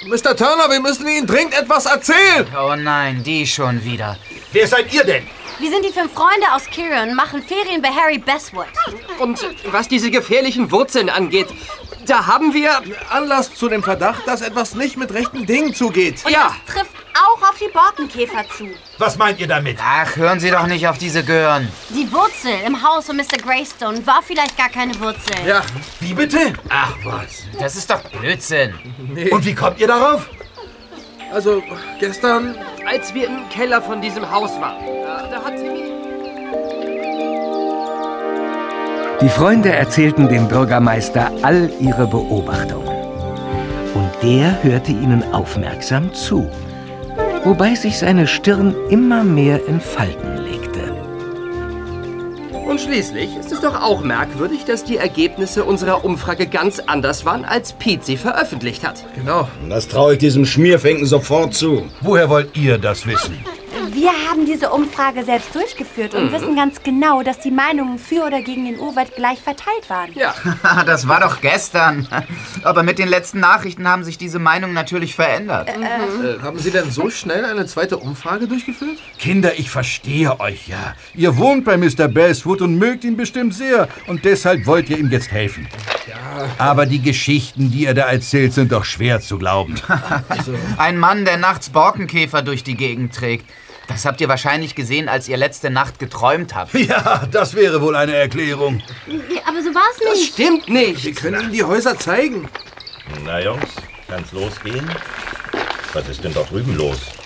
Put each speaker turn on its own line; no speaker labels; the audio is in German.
Mr. Turner, wir müssen Ihnen dringend etwas erzählen.
Oh nein, die schon wieder.
Wer seid ihr denn?
Wir sind die 5 Freunde aus Kirion und machen Ferien bei Harry Bestwood.
Und was diese gefährlichen Wurzeln angeht, da haben wir
Anlass zu dem Verdacht, dass etwas nicht mit rechten Dingen zugeht.
Und das trifft auch auf die Borkenkäfer zu.
Was meint ihr damit?
Ach, hören Sie doch nicht auf diese Gören.
Die Wurzel im Haus von Mr. Greystone war vielleicht gar keine Wurzel.
Ja,
Wie bitte? Ach was.
Das ist doch Blödsinn.
Und wie kommt ihr darauf?
also gestern...
als wir im Keller von diesem Haus waren, da hat Timmy...
Die Freunde erzählten dem Bürgermeister all ihre Beobachtungen. Und der hörte ihnen aufmerksam zu, wobei sich seine Stirn immer mehr in Falten legte.
Und schließlich ist es doch auch merkwürdig, dass die Ergebnisse unserer Umfrage ganz anders waren, als Pete sie veröffentlicht hat.
Genau.
Das traue ich diesem Schmierfinken sofort zu.
Woher wollt ihr das wissen?
Wir haben diese Umfrage selbst durchgeführt und wissen ganz genau, dass die Meinungen für oder gegen den Urwald gleich verteilt waren.
Ja.
Das war doch gestern. Aber mit den letzten Nachrichten haben sich diese Meinungen natürlich verändert.
Haben Sie denn so schnell eine zweite Umfrage durchgeführt?
Kinder, ich verstehe euch ja. Ihr wohnt bei Mr. Bestwood und mögt ihn bestimmt sehr. Und deshalb wollt ihr ihm jetzt helfen. Ja. Aber die Geschichten, die er da erzählt, sind doch schwer zu glauben.
Ein Mann, der nachts Borkenkäfer durch die Gegend trägt. Das habt ihr wahrscheinlich gesehen, als ihr letzte Nacht geträumt habt.
Ja, das wäre wohl eine Erklärung.
Aber so war es
Das
nicht.
stimmt nicht.
Wir können Ihnen die Häuser zeigen.
Na Jungs, kann's losgehen? Was ist denn da drüben los?